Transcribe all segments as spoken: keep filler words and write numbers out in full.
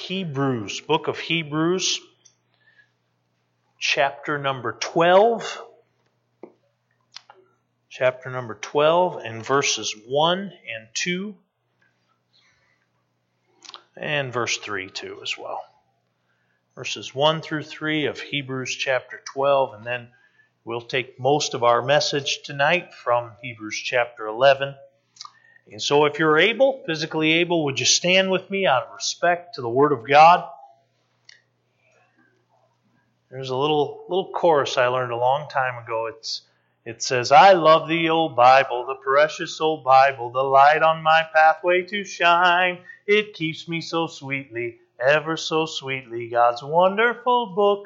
Hebrews, book of Hebrews, chapter number twelve. Chapter number twelve and verses one and two. And verse three too as well. Verses one through three of Hebrews chapter twelve, and then we'll take most of our message tonight from Hebrews chapter eleven. And so if you're able, physically able, would you stand with me out of respect to the Word of God? There's a little little chorus I learned a long time ago. It's It says, I love the old Bible, the precious old Bible, the light on my pathway to shine. It keeps me so sweetly, ever so sweetly, God's wonderful book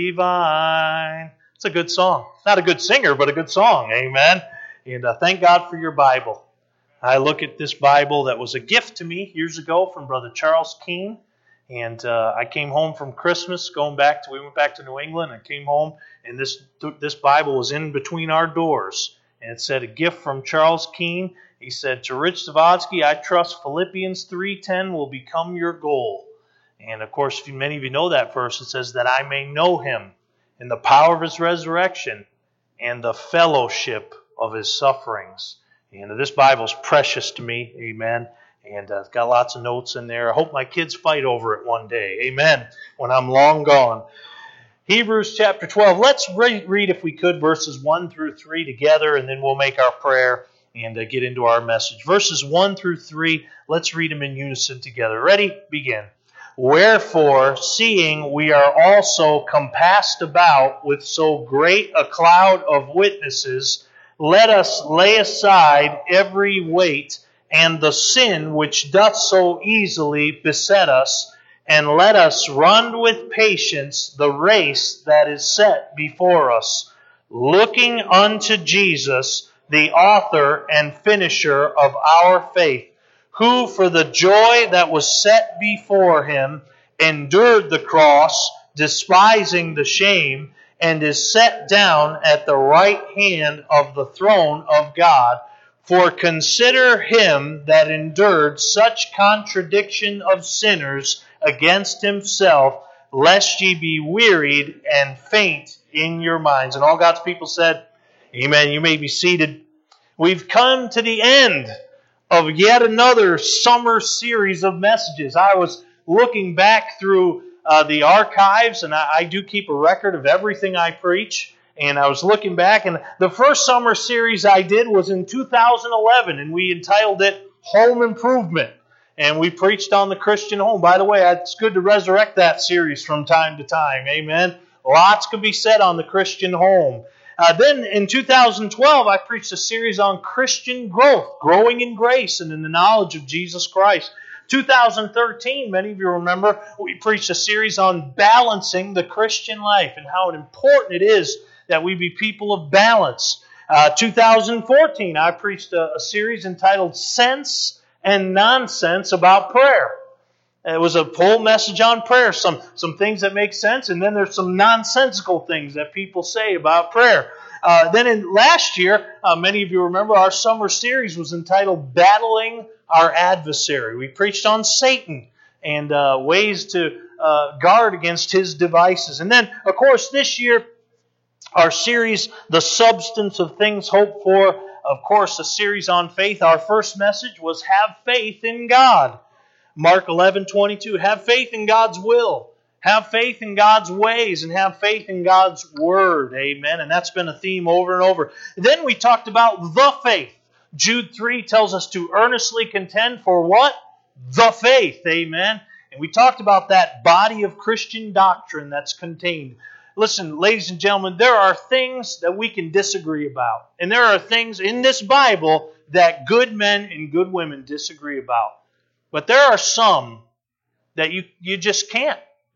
divine. It's a good song. Not a good singer, but a good song. Amen. And uh, thank God for your Bible. I look at this Bible that was a gift to me years ago from Brother Charles Keene. And uh, I came home from Christmas, going back to, we went back to New England. I came home, and this this Bible was in between our doors. And it said, a gift from Charles Keene. He said, to Rich Zavodsky, I trust Philippians three ten will become your goal. And of course, many of you know that verse. It says, that I may know him in the power of his resurrection and the fellowship of his sufferings. And this Bible is precious to me. Amen. And uh, it's got lots of notes in there. I hope my kids fight over it one day. Amen. When I'm long gone. Hebrews chapter twelve. Let's re- read, if we could, verses one through three together, and then we'll make our prayer and uh, get into our message. Verses one through three, let's read them in unison together. Ready? Begin. Wherefore, seeing we are also compassed about with so great a cloud of witnesses, let us lay aside every weight and the sin which doth so easily beset us, and let us run with patience the race that is set before us, looking unto Jesus, the author and finisher of our faith, who for the joy that was set before him endured the cross, despising the shame, and is set down at the right hand of the throne of God. For consider him that endured such contradiction of sinners against himself, lest ye be wearied and faint in your minds. And all God's people said, amen. You may be seated. We've come to the end of yet another summer series of messages. I was looking back through uh, the archives, and I, I do keep a record of everything I preach. And I was looking back, and the first summer series I did was in two thousand eleven, and we entitled it Home Improvement. And we preached on the Christian home. By the way, it's good to resurrect that series from time to time. Amen. Lots could be said on the Christian home. Uh, then in two thousand twelve, I preached a series on Christian growth, growing in grace and in the knowledge of Jesus Christ. two thousand thirteen, many of you remember, we preached a series on balancing the Christian life and how important it is that we be people of balance. Uh, two thousand fourteen, I preached a, a series entitled Sense and Nonsense about prayer. It was a whole message on prayer, some, some things that make sense, and then there's some nonsensical things that people say about prayer. Uh, then in last year, uh, many of you remember, our summer series was entitled Battling Our Adversary. We preached on Satan and uh, ways to uh, guard against his devices. And then, of course, this year, our series, The Substance of Things Hoped For, of course, a series on faith. Our first message was Have Faith in God. Mark eleven twenty-two, have faith in God's will. Have faith in God's ways and have faith in God's Word. Amen. And that's been a theme over and over. Then we talked about the faith. Jude three tells us to earnestly contend for what? The faith. Amen. And we talked about that body of Christian doctrine that's contained. Listen, ladies and gentlemen, there are things that we can disagree about. And there are things in this Bible that good men and good women disagree about. But there are some that you, you just can't.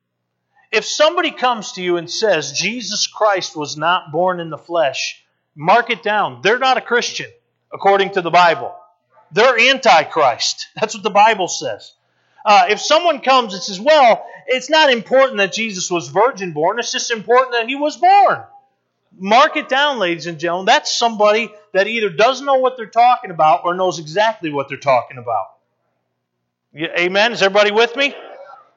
If somebody comes to you and says Jesus Christ was not born in the flesh, mark it down. They're not a Christian, according to the Bible. They're Antichrist. That's what the Bible says. Uh, if someone comes and says, well, it's not important that Jesus was virgin born, it's just important that he was born. Mark it down, ladies and gentlemen. That's somebody that either doesn't know what they're talking about or knows exactly what they're talking about. Yeah, amen? Is everybody with me?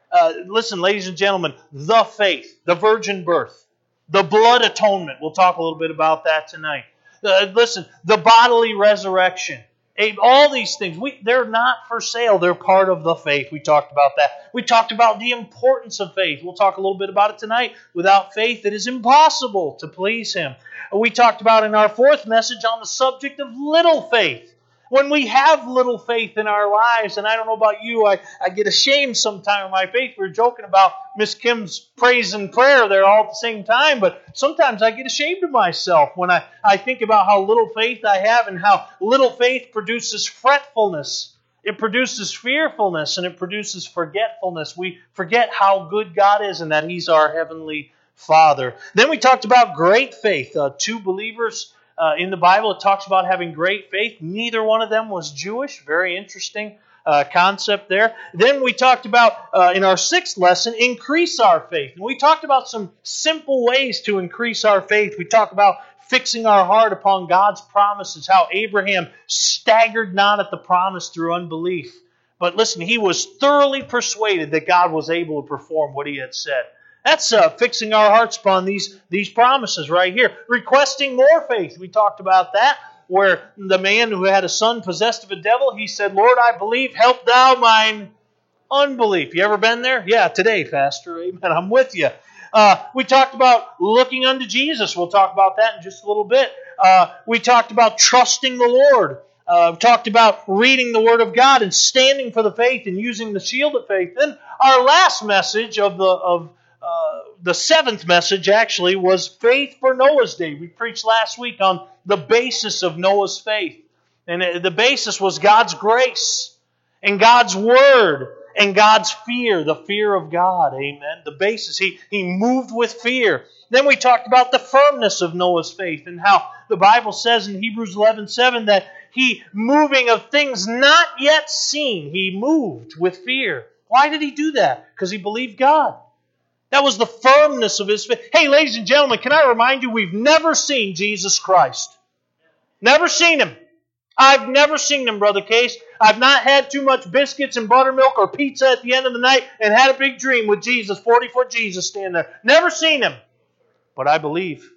uh, listen, ladies and gentlemen, the faith, the virgin birth, the blood atonement. We'll talk a little bit about that tonight. Uh, listen, the bodily resurrection. All these things, we, they're not for sale. They're part of the faith. We talked about that. We talked about the importance of faith. We'll talk a little bit about it tonight. Without faith, it is impossible to please Him. We talked about in our fourth message on the subject of little faith. When we have little faith in our lives, and I don't know about you, I, I get ashamed sometimes of my faith. We were joking about Miss Kim's praise and prayer there all at the same time, but sometimes I get ashamed of myself when I, I think about how little faith I have and how little faith produces fretfulness. It produces fearfulness, and it produces forgetfulness. We forget how good God is and that He's our Heavenly Father. Then we talked about great faith. Uh, two believers Uh, in the Bible, it talks about having great faith. Neither one of them was Jewish. Very interesting uh, concept there. Then we talked about, uh, in our sixth lesson, increase our faith. And we talked about some simple ways to increase our faith. We talked about fixing our heart upon God's promises, how Abraham staggered not at the promise through unbelief. But listen, he was thoroughly persuaded that God was able to perform what He had said. That's uh, fixing our hearts upon these, these promises right here. Requesting more faith. We talked about that, where the man who had a son possessed of a devil, he said, Lord, I believe, help thou mine unbelief. You ever been there? Yeah, today, Pastor. Amen. I'm with you. Uh, we talked about looking unto Jesus. We'll talk about that in just a little bit. Uh, we talked about trusting the Lord. Uh, we talked about reading the Word of God and standing for the faith and using the shield of faith. Then our last message of the of Uh, the seventh message actually was faith for Noah's day. We preached last week on the basis of Noah's faith. And the basis was God's grace and God's Word and God's fear, the fear of God. Amen. The basis, he, he moved with fear. Then we talked about the firmness of Noah's faith and how the Bible says in Hebrews eleven seven that he, moving of things not yet seen, he moved with fear. Why did he do that? Because he believed God. That was the firmness of his faith. Hey, ladies and gentlemen, can I remind you, we've never seen Jesus Christ. Never seen Him. I've never seen Him, Brother Case. I've not had too much biscuits and buttermilk or pizza at the end of the night and had a big dream with Jesus, forty-foot Jesus standing there. Never seen Him. But I believe.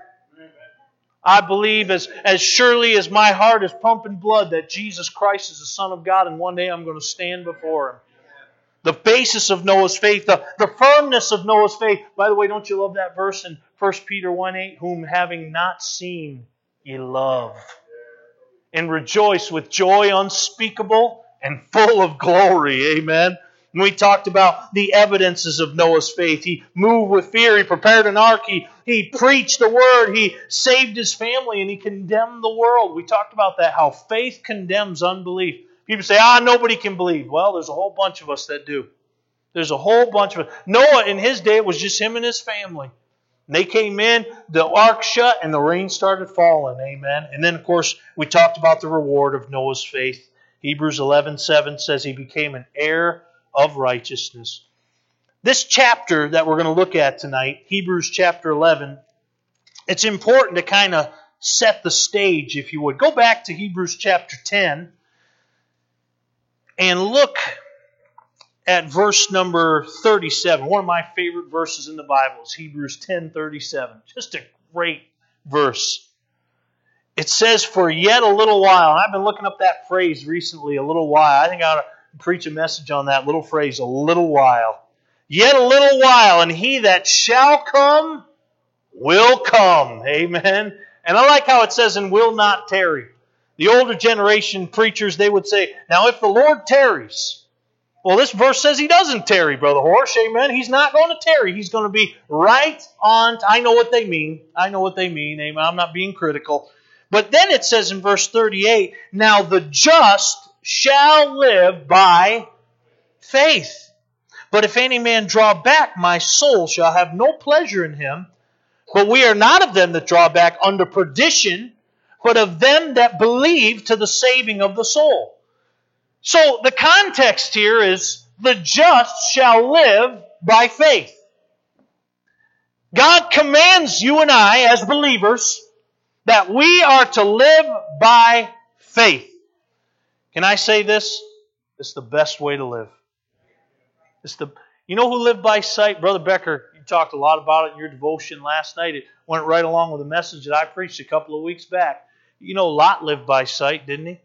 I believe as, as surely as my heart is pumping blood that Jesus Christ is the Son of God, and one day I'm going to stand before Him. The basis of Noah's faith, the, the firmness of Noah's faith. By the way, don't you love that verse in First Peter one eight? Whom having not seen, ye love. And rejoice with joy unspeakable and full of glory. Amen. And we talked about the evidences of Noah's faith. He moved with fear. He prepared an ark. He, he preached the Word. He saved his family. And he condemned the world. We talked about that, how faith condemns unbelief. People say, ah, nobody can believe. Well, there's a whole bunch of us that do. There's a whole bunch of us. Noah, in his day, it was just him and his family. And they came in, the ark shut, and the rain started falling. Amen. And then, of course, we talked about the reward of Noah's faith. Hebrews eleven seven says he became an heir of righteousness. This chapter that we're going to look at tonight, Hebrews chapter eleven, it's important to kind of set the stage, if you would. Go back to Hebrews chapter ten. And look at verse number thirty-seven. One of my favorite verses in the Bible is Hebrews ten thirty-seven. Just a great verse. It says, for yet a little while. And I've been looking up that phrase recently, a little while. I think I ought to preach a message on that little phrase, a little while. Yet a little while, and he that shall come will come. Amen. And I like how it says, and will not tarry. The older generation preachers, they would say, now if the Lord tarries. Well, this verse says He doesn't tarry, Brother Horsch. Amen. He's not going to tarry. He's going to be right on. I know what they mean. I know what they mean. Amen. I'm not being critical. But then it says in verse thirty-eight, now the just shall live by faith. But if any man draw back, my soul shall have no pleasure in him. But we are not of them that draw back unto perdition, but of them that believe to the saving of the soul. So the context here is the just shall live by faith. God commands you and I as believers that we are to live by faith. Can I say this? It's the best way to live. It's the, You know who lived by sight? Brother Becker, you talked a lot about it in your devotion last night. It went right along with the message that I preached a couple of weeks back. You know Lot lived by sight, didn't he?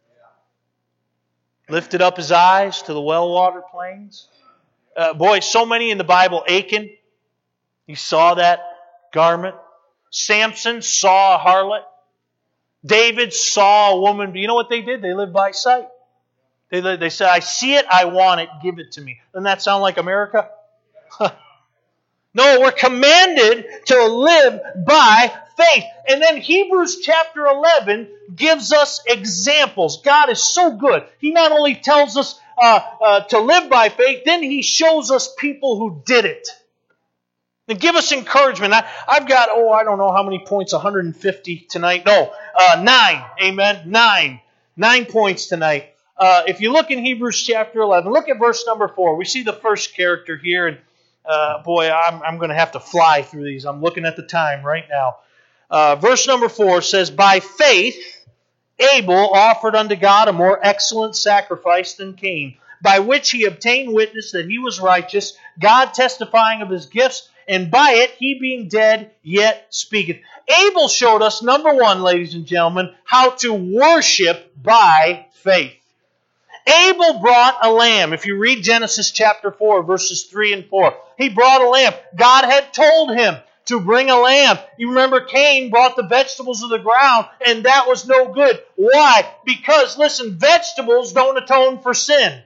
Lifted up his eyes to the well-watered plains. Uh, boy, so many in the Bible. Achan, he saw that garment. Samson saw a harlot. David saw a woman. You know what they did? They lived by sight. They, they said, I see it, I want it, give it to me. Doesn't that sound like America? No, we're commanded to live by faith. And then Hebrews chapter eleven gives us examples. God is so good. He not only tells us uh, uh, to live by faith, then He shows us people who did it. And give us encouragement. I, I've got, oh, I don't know how many points, one hundred fifty tonight. No, uh, nine. Amen. Nine. Nine points tonight. Uh, if you look in Hebrews chapter eleven, look at verse number four. We see the first character here, and uh, boy, I'm, I'm going to have to fly through these. I'm looking at the time right now. Uh, verse number four says, by faith Abel offered unto God a more excellent sacrifice than Cain, by which he obtained witness that he was righteous, God testifying of his gifts, and by it he being dead yet speaketh. Abel showed us, number one, ladies and gentlemen, how to worship by faith. Abel brought a lamb. If you read Genesis chapter four, verses three and four, he brought a lamb. God had told him to bring a lamb. You remember Cain brought the vegetables of the ground, and that was no good. Why? Because, listen, vegetables don't atone for sin.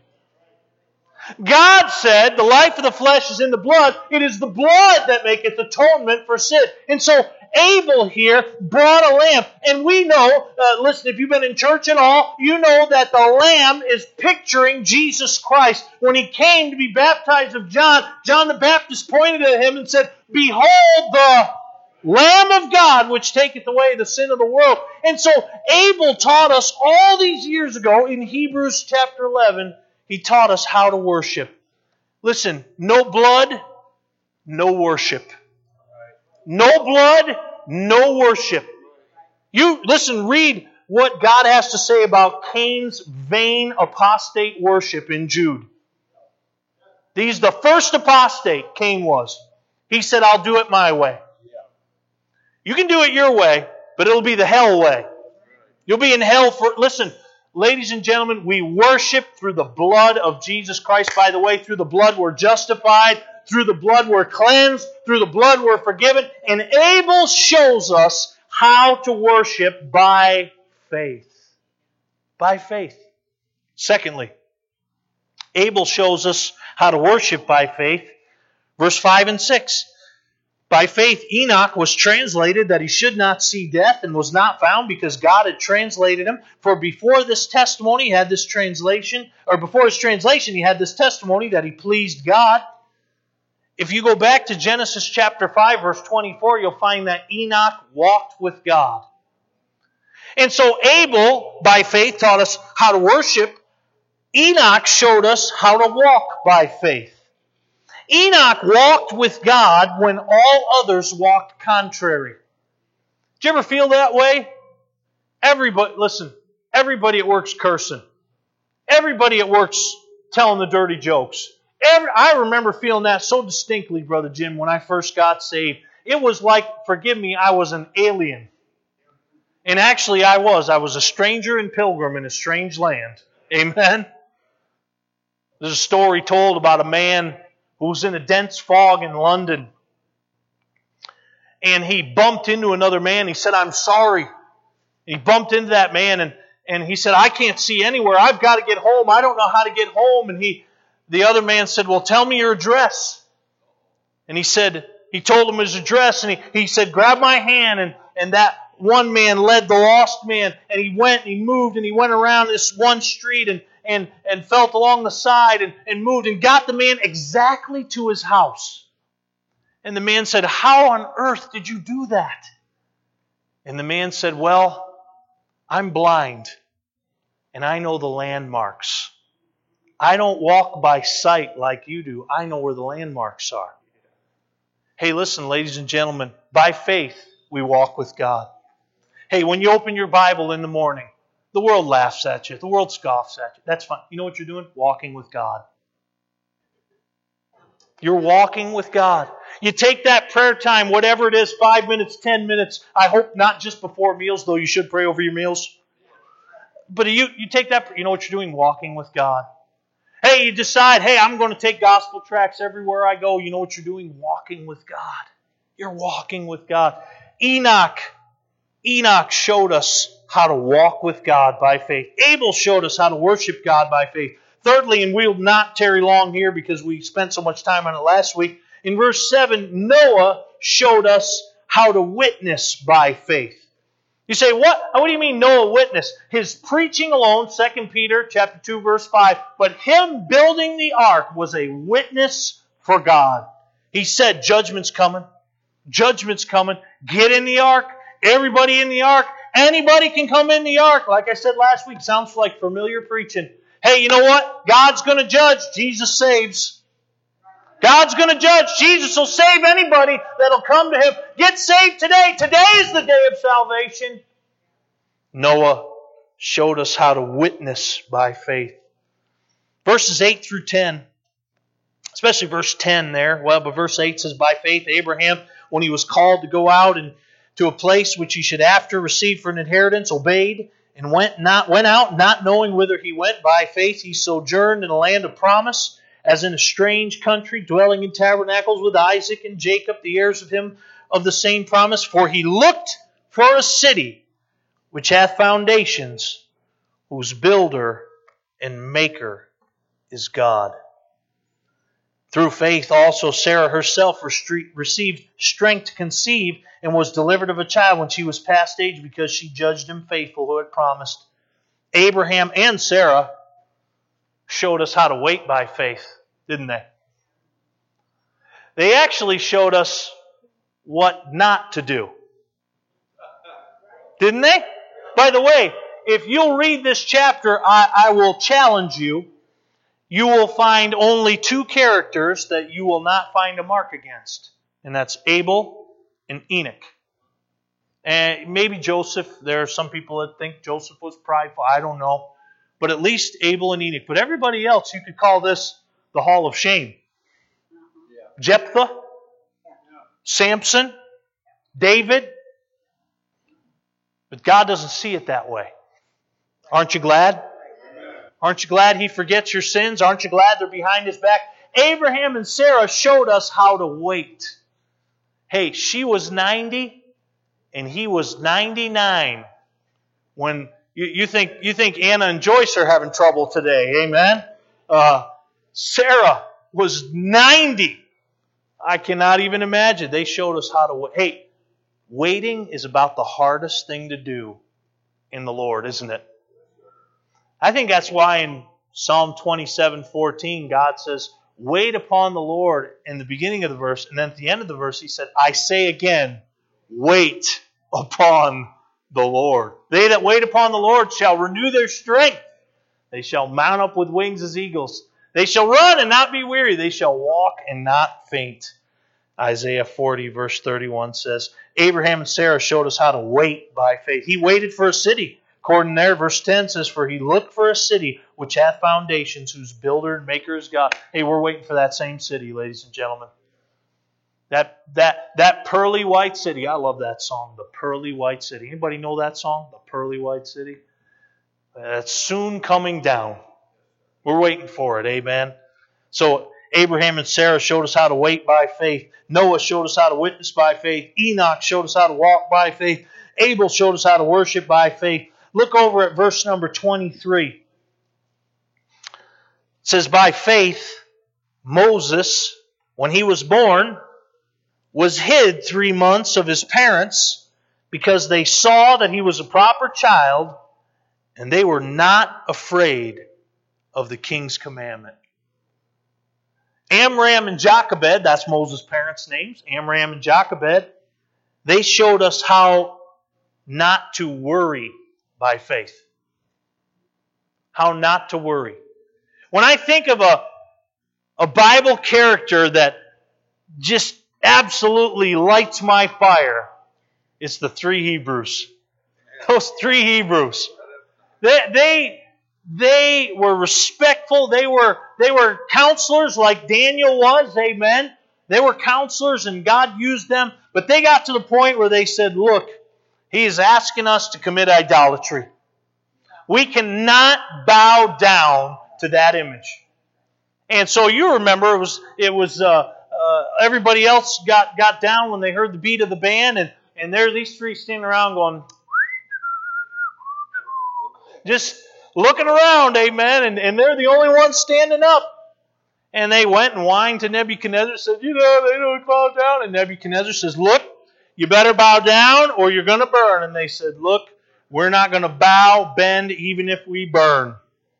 God said, the life of the flesh is in the blood. It is the blood that maketh atonement for sin. And so Abel here brought a lamb. And we know, uh, listen, if you've been in church at all, you know that the lamb is picturing Jesus Christ. When He came to be baptized of John, John the Baptist pointed at Him and said, behold the Lamb of God, which taketh away the sin of the world. And so Abel taught us all these years ago in Hebrews chapter eleven, he taught us how to worship. Listen, no blood, no worship. No blood, no worship. You, listen, read what God has to say about Cain's vain apostate worship in Jude. He's the first apostate, Cain was. He said, I'll do it my way. You can do it your way, but it'll be the hell way. You'll be in hell for... Listen, ladies and gentlemen, we worship through the blood of Jesus Christ. By the way, through the blood we're justified. Through the blood we're cleansed. Through the blood we're forgiven. And Abel shows us how to worship by faith. By faith. Secondly, Abel shows us how to worship by faith. Verse five and six. By faith Enoch was translated that he should not see death, and was not found because God had translated him. For before this testimony he had this translation, or before his translation he had this testimony that he pleased God. If you go back to Genesis chapter five, verse twenty-four, you'll find that Enoch walked with God. And so Abel, by faith, taught us how to worship. Enoch showed us how to walk by faith. Enoch walked with God when all others walked contrary. Did you ever feel that way? Everybody, listen, everybody at work's cursing. Everybody at work's telling the dirty jokes. Every, I remember feeling that so distinctly, Brother Jim, when I first got saved. It was like, forgive me, I was an alien. And actually I was. I was a stranger and pilgrim in a strange land. Amen? There's a story told about a man who was in a dense fog in London. And he bumped into another man. He said, I'm sorry. He bumped into that man and, and he said, I can't see anywhere. I've got to get home. I don't know how to get home. And he, the other man said, well, tell me your address. And he said, he told him his address. And he, he said, grab my hand. And, and that one man led the lost man. And he went and he moved and he went around this one street and And, and felt along the side and, and moved and got the man exactly to his house. And the man said, how on earth did you do that? And the man said, well, I'm blind and I know the landmarks. I don't walk by sight like you do. I know where the landmarks are. Hey, listen, ladies and gentlemen, by faith we walk with God. Hey, when you open your Bible in the morning, the world laughs at you. The world scoffs at you. That's fine. You know what you're doing? Walking with God. You're walking with God. You take that prayer time, whatever it is, five minutes, ten minutes. I hope not just before meals, though you should pray over your meals. But you, you take that, you know what you're doing? Walking with God. Hey, you decide, hey, I'm going to take gospel tracts everywhere I go. You know what you're doing? Walking with God. You're walking with God. Enoch, Enoch showed us how to walk with God by faith. Abel showed us how to worship God by faith. Thirdly, and we'll not tarry long here because we spent so much time on it last week, in verse seven, Noah showed us how to witness by faith. You say, what? What do you mean Noah witnessed? His preaching alone, Second Peter chapter two, verse five, but him building the ark was a witness for God. He said, judgment's coming. Judgment's coming. Get in the ark. Everybody in the ark. Anybody can come in the ark. Like I said last week, sounds like familiar preaching. Hey, you know what? God's going to judge. Jesus saves. God's going to judge. Jesus will save anybody that'll come to Him. Get saved today. Today is the day of salvation. Noah showed us how to witness by faith. Verses eight through ten, especially verse ten there. Well, but verse eight says, by faith Abraham, when he was called to go out and to a place which he should after receive for an inheritance, obeyed and went not went out, not knowing whither he went. By faith he sojourned in a land of promise, as in a strange country, dwelling in tabernacles with Isaac and Jacob, the heirs of him of the same promise. For he looked for a city which hath foundations, whose builder and maker is God. Through faith also Sarah herself received strength to conceive, and was delivered of a child when she was past age, because she judged him faithful who had promised. Abraham and Sarah showed us how to wait by faith, didn't they? They actually showed us what not to do. Didn't they? By the way, if you'll read this chapter, I, I will challenge you. You will find only two characters that you will not find a mark against. And that's Abel and Enoch. And maybe Joseph. There are some people that think Joseph was prideful. I don't know. But at least Abel and Enoch. But everybody else, you could call this the Hall of Shame. Yeah. Jephthah, yeah. Samson, David. But God doesn't see it that way. Aren't you glad? Aren't you glad He forgets your sins? Aren't you glad they're behind His back? Abraham and Sarah showed us how to wait. Hey, she was ninety and he was ninety-nine when... You, you think you think Anna and Joyce are having trouble today, amen? Uh, Sarah was ninety. I cannot even imagine. They showed us how to wait. Hey, waiting is about the hardest thing to do in the Lord, isn't it? I think that's why in Psalm twenty-seven fourteen, God says, wait upon the Lord in the beginning of the verse, and then at the end of the verse He said, I say again, wait upon the Lord. They that wait upon the Lord shall renew their strength. They shall mount up with wings as eagles. They shall run and not be weary. They shall walk and not faint. Isaiah forty verse thirty-one says, Abraham and Sarah showed us how to wait by faith. He waited for a city. According there, verse ten says, for he looked for a city which hath foundations, whose builder and maker is God. Hey, we're waiting for that same city, ladies and gentlemen. That that that pearly white city. I love that song, The Pearly White City. Anybody know that song, The Pearly White City? It's soon coming down. We're waiting for it, amen? So Abraham and Sarah showed us how to wait by faith. Noah showed us how to witness by faith. Enoch showed us how to walk by faith. Abel showed us how to worship by faith. Look over at verse number twenty-three. It says, by faith, Moses, when he was born, was hid three months of his parents, because they saw that he was a proper child, and they were not afraid of the king's commandment. Amram and Jochebed, that's Moses' parents' names, Amram and Jochebed, they showed us how not to worry by faith. How not to worry. When I think of a, a Bible character that just absolutely lights my fire, it's the three Hebrews. Those three Hebrews. They, they, they were respected disrespectful. They were, they were counselors like Daniel was. Amen. They were counselors and God used them. But they got to the point where they said, look, He is asking us to commit idolatry. We cannot bow down to that image. And so you remember it was it was uh, uh, everybody else got, got down when they heard the beat of the band, and, and there are these three standing around going, just looking around, amen, and, and they're the only ones standing up. And they went and whined to Nebuchadnezzar, said, you know, they don't bow down. And Nebuchadnezzar says, look, you better bow down or you're going to burn. And they said, look, we're not going to bow, bend, even if we burn.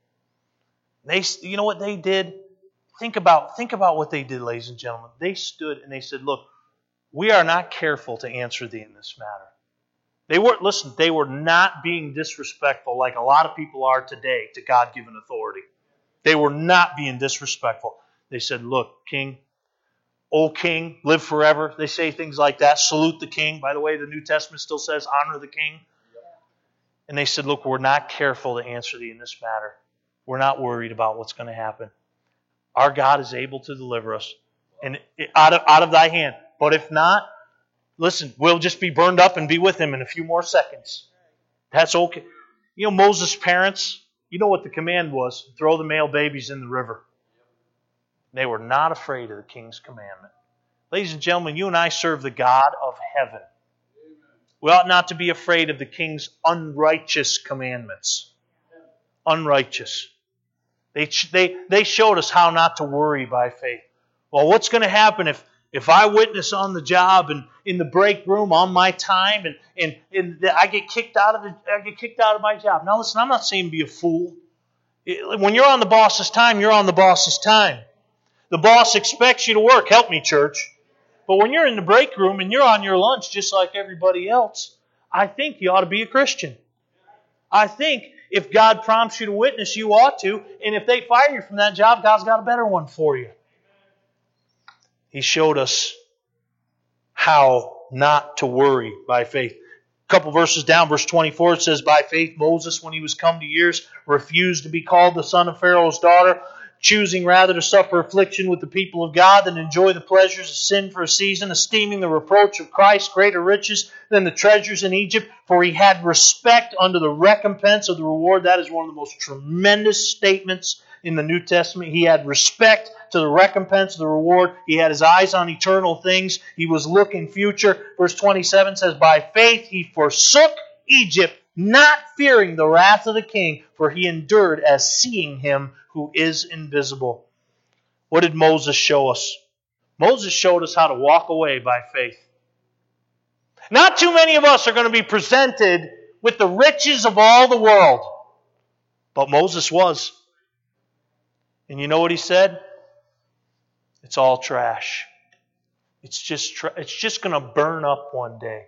They, you know what they did? Think about, think about what they did, ladies and gentlemen. They stood and they said, look, we are not careful to answer thee in this matter. They weren't, listen, they were not being disrespectful like a lot of people are today to God-given authority. They were not being disrespectful. They said, look, king, O king, live forever. They say things like that. Salute the king. By the way, the New Testament still says honor the king. And they said, look, we're not careful to answer thee in this matter. We're not worried about what's going to happen. Our God is able to deliver us and out of, out of thy hand. But if not, listen, we'll just be burned up and be with Him in a few more seconds. That's okay. You know, Moses' parents, you know what the command was? Throw the male babies in the river. They were not afraid of the king's commandment. Ladies and gentlemen, you and I serve the God of heaven. We ought not to be afraid of the king's unrighteous commandments. Unrighteous. They, they, they showed us how not to worry by faith. Well, what's going to happen if, if I witness on the job and in the break room on my time and, and, and I get kicked out of the I get kicked out of my job? Now listen, I'm not saying be a fool. When you're on the boss's time, you're on the boss's time. The boss expects you to work. Help me, church. But when you're in the break room and you're on your lunch just like everybody else, I think you ought to be a Christian. I think if God prompts you to witness, you ought to. And if they fire you from that job, God's got a better one for you. He showed us how not to worry by faith. A couple verses down, verse twenty-four, it says, by faith Moses, when he was come to years, refused to be called the son of Pharaoh's daughter, choosing rather to suffer affliction with the people of God than enjoy the pleasures of sin for a season, esteeming the reproach of Christ greater riches than the treasures in Egypt, for he had respect unto the recompense of the reward. That is one of the most tremendous statements in the New Testament. He had respect to the recompense of the reward. He had his eyes on eternal things. He was looking future. Verse twenty-seven says, by faith he forsook Egypt, not fearing the wrath of the king, for he endured as seeing him who is invisible. What did Moses show us? Moses showed us how to walk away by faith. Not too many of us are going to be presented with the riches of all the world. But Moses was. And you know what he said? It's all trash. It's just tra- it's just going to burn up one day.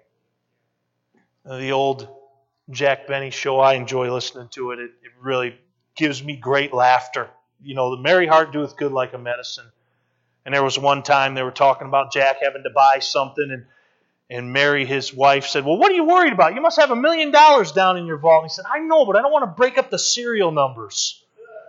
The old Jack Benny show, I enjoy listening to it. It, it really gives me great laughter. You know, the merry heart doeth good like a medicine. And there was one time they were talking about Jack having to buy something, and, and Mary, his wife, said, well, what are you worried about? You must have a million dollars down in your vault. And he said, I know, but I don't want to break up the serial numbers.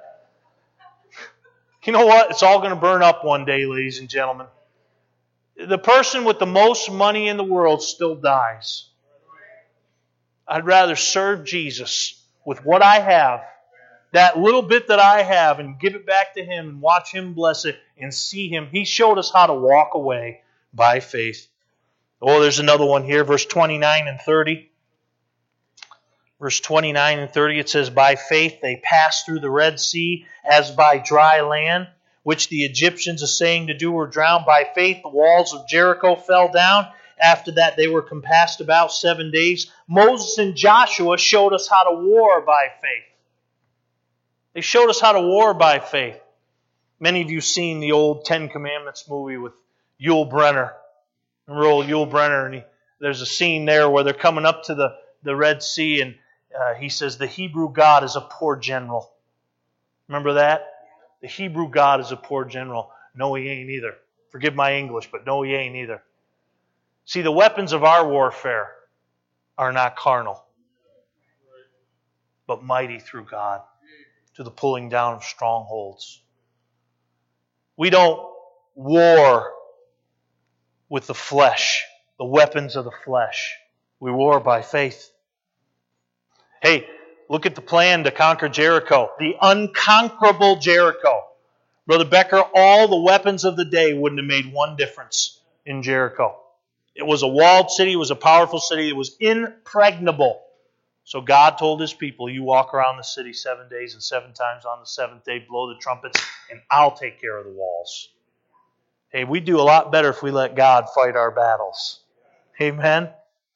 You know what? It's all going to burn up one day, ladies and gentlemen. The person with the most money in the world still dies. I'd rather serve Jesus with what I have, that little bit that I have, and give it back to Him and watch Him bless it and see Him. He showed us how to walk away by faith. Oh, there's another one here, verse twenty-nine and thirty. Verse twenty-nine and thirty, it says, by faith they passed through the Red Sea as by dry land, which the Egyptians assaying to do were drowned. By faith the walls of Jericho fell down. After that they were compassed about seven days. Moses and Joshua showed us how to war by faith. They showed us how to war by faith. Many of you have seen the old Ten Commandments movie with Yul Brynner. Remember old Yul Brynner? And he, there's a scene there where they're coming up to the, the Red Sea, and uh, he says, the Hebrew God is a poor general. Remember that? The Hebrew God is a poor general. No, he ain't either. Forgive my English, but no, he ain't either. See, the weapons of our warfare are not carnal, but mighty through God. to the pulling down of strongholds. We don't war with the flesh, the weapons of the flesh. We war by faith. Hey, look at the plan to conquer Jericho, the unconquerable Jericho. Brother Becker, all the weapons of the day wouldn't have made one difference in Jericho. It was a walled city, it was a powerful city, it was impregnable. So God told His people, you walk around the city seven days and seven times on the seventh day, blow the trumpets, and I'll take care of the walls. Hey, we do a lot better if we let God fight our battles. Amen?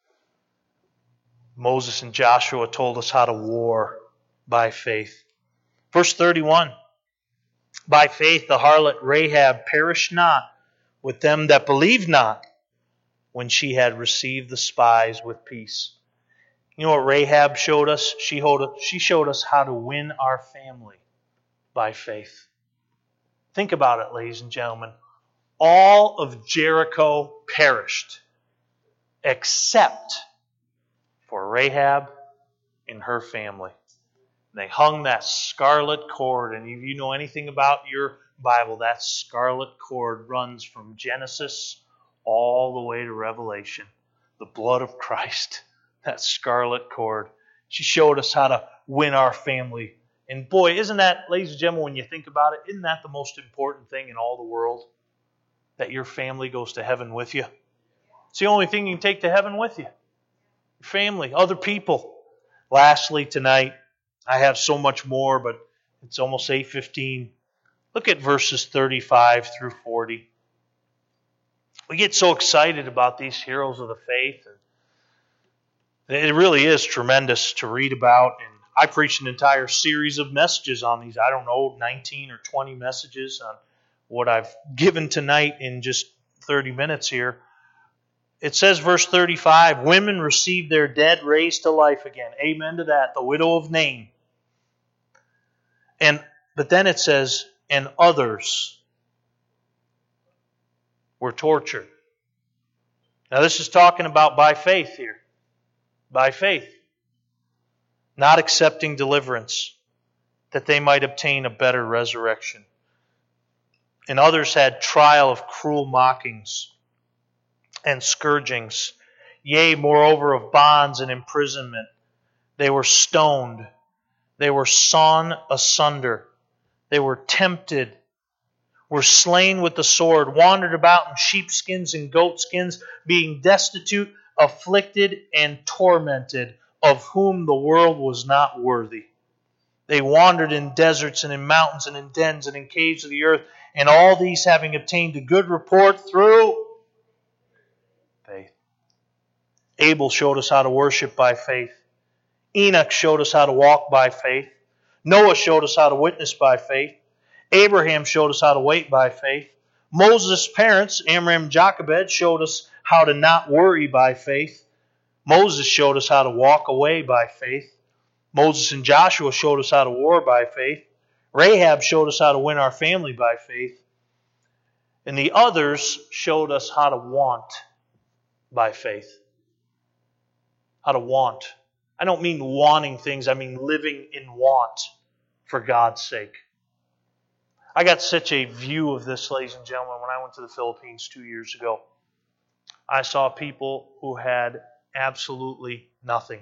Moses and Joshua told us how to war by faith. Verse thirty-one, by faith the harlot Rahab perished not with them that believed not when she had received the spies with peace. You know what Rahab showed us? She showed us how to win our family by faith. Think about it, ladies and gentlemen. All of Jericho perished except for Rahab and her family. They hung that scarlet cord, and if you know anything about your Bible, that scarlet cord runs from Genesis all the way to Revelation. The blood of Christ, that scarlet cord. She showed us how to win our family. And boy, isn't that, ladies and gentlemen, when you think about it, isn't that the most important thing in all the world? That your family goes to heaven with you. It's the only thing you can take to heaven with you. Your family, other people. Lastly, tonight, I have so much more, but it's almost eight fifteen. Look at verses thirty-five through forty. We get so excited about these heroes of the faith. And it really is tremendous to read about. And I preached an entire series of messages on these. I don't know, nineteen or twenty messages on what I've given tonight in just thirty minutes here. It says, verse thirty-five, women received their dead raised to life again. Amen to that. The widow of Nain. And but then it says, and others were tortured. Now this is talking about by faith here. By faith. Not accepting deliverance, that they might obtain a better resurrection. And others had trial of cruel mockings and scourgings, yea, moreover, of bonds and imprisonment. They were stoned. They were sawn asunder. They were tempted, were slain with the sword, wandered about in sheepskins and goatskins, being destitute, afflicted, and tormented, of whom the world was not worthy. They wandered in deserts and in mountains and in dens and in caves of the earth, and all these having obtained a good report through faith. Abel showed us how to worship by faith. Enoch showed us how to walk by faith. Noah showed us how to witness by faith. Abraham showed us how to wait by faith. Moses' parents, Amram and Jochebed, showed us how to not worry by faith. Moses showed us how to walk away by faith. Moses and Joshua showed us how to war by faith. Rahab showed us how to win our family by faith. And the others showed us how to want by faith. How to want. I don't mean wanting things, I mean living in want for God's sake. I got such a view of this, ladies and gentlemen, when I went to the Philippines two years ago. I saw people who had absolutely nothing.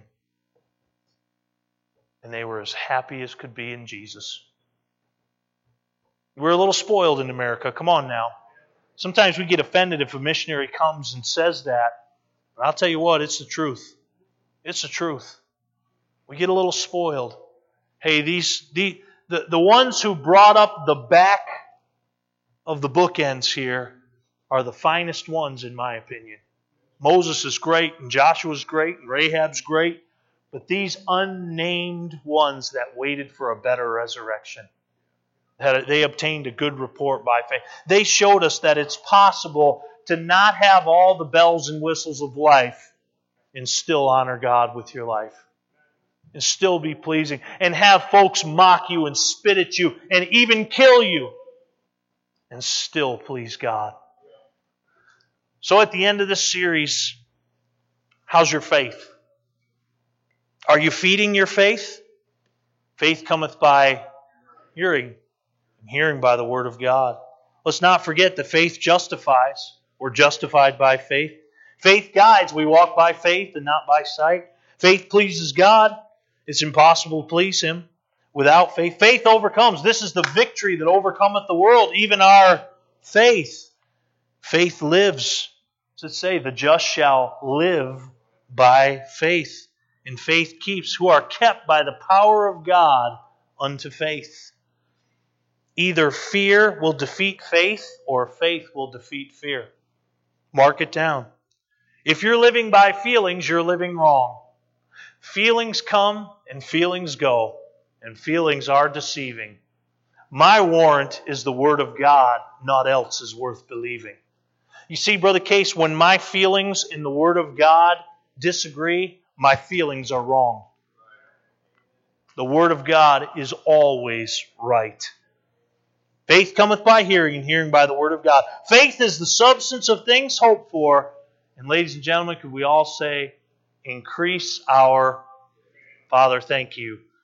And they were as happy as could be in Jesus. We're a little spoiled in America. Come on now. Sometimes we get offended if a missionary comes and says that. But I'll tell you what, it's the truth. It's the truth. We get a little spoiled. Hey, these the, the, the ones who brought up the back of the bookends here are the finest ones, in my opinion. Moses is great, and Joshua's great, and Rahab's great. But these unnamed ones that waited for a better resurrection, that they obtained a good report by faith. They showed us that it's possible to not have all the bells and whistles of life and still honor God with your life. And still be pleasing. And have folks mock you and spit at you and even kill you. And still please God. So at the end of this series, how's your faith? Are you feeding your faith? Faith cometh by hearing, and hearing by the Word of God. Let's not forget that faith justifies. We're justified by faith. Faith guides. We walk by faith and not by sight. Faith pleases God. It's impossible to please Him without faith. Faith overcomes. This is the victory that overcometh the world, even our faith. Faith lives. Does it say, the just shall live by faith? And faith keeps, who are kept by the power of God unto faith. Either fear will defeat faith, or faith will defeat fear. Mark it down. If you're living by feelings, you're living wrong. Feelings come and feelings go, and feelings are deceiving. My warrant is the Word of God, naught else is worth believing. You see, Brother Case, when my feelings in the Word of God disagree, my feelings are wrong. The Word of God is always right. Faith cometh by hearing, and hearing by the Word of God. Faith is the substance of things hoped for. And ladies and gentlemen, could we all say, increase our... Father, thank you